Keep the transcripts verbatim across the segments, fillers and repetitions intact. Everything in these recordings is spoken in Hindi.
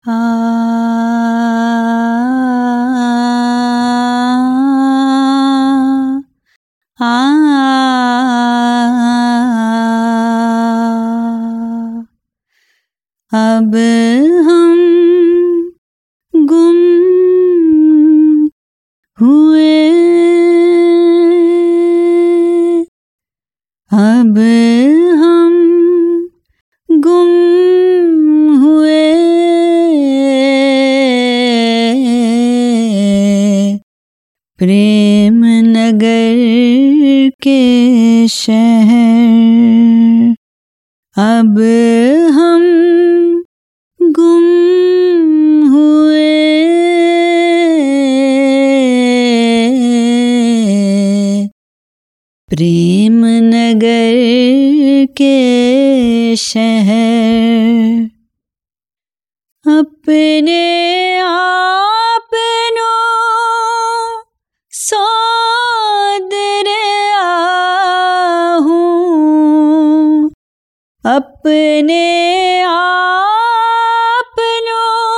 आ आ अब हम गुम हुए, अब हम गुम हुए, प्रेम नगर के शहर। अब हम गुम हुए, प्रेम नगर के शहर। अपने आपनो सोदर आहूं, अपने आपनो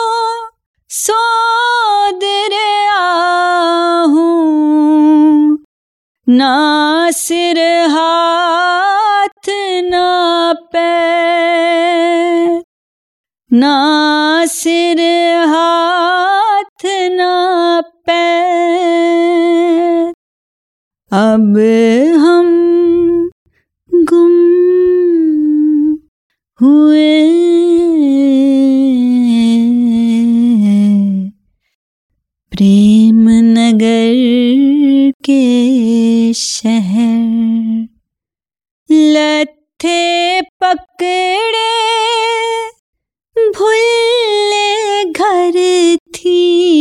सोदर आहूं, ना सिर हाथ ना पैर, ना सिर हाथ ना पैर। अब हम गुम हुए, प्रेम नगर के शहर। लत्थे पकड़े भुल्ले घर थी,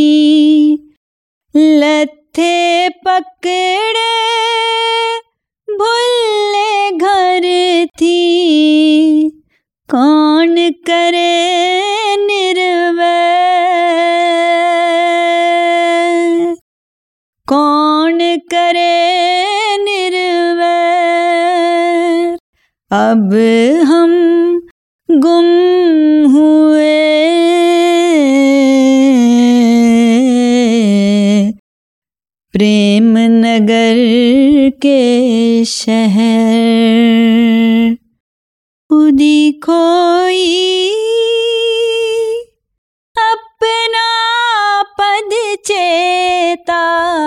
लत्थे पकड़े भुल्ले घर थी, कौन करे निर्वैर, कौन करे निर्वैर। अब हम गुम हुए, प्रेम नगर के शहर। खुदी खोई अपना पद चेता,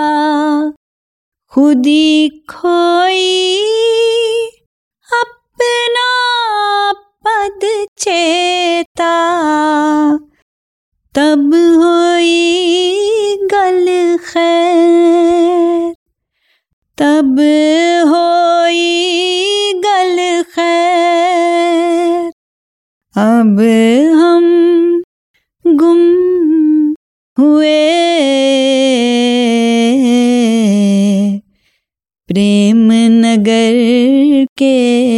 खुदी खोई अपना पद चेता, तब होई गल खैर, तब होई गल खैर। अब हम गुम हुए, प्रेम नगर के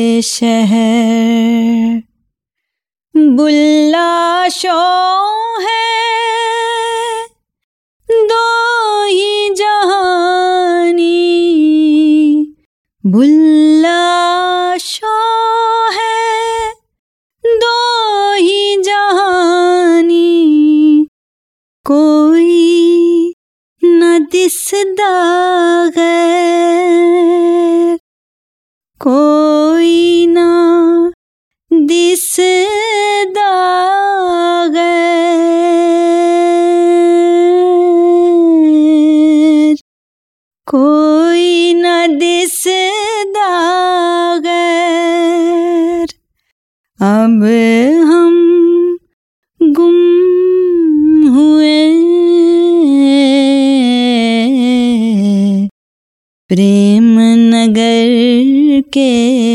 शहर। बुल्ला शो है दो ही जहानी, बुल्ला शो है दो ही जहानी, कोई न दिसदा गैर, कोई ना दिसदा गैर, कोई न दिसदा गैर। अब हम गुम हुए, प्रेम नगर के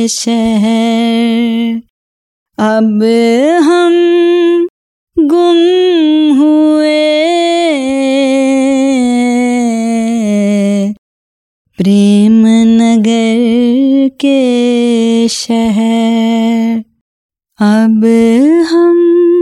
शहर। अब हम गुम हुए, प्रेम नगर के शहर। अब हम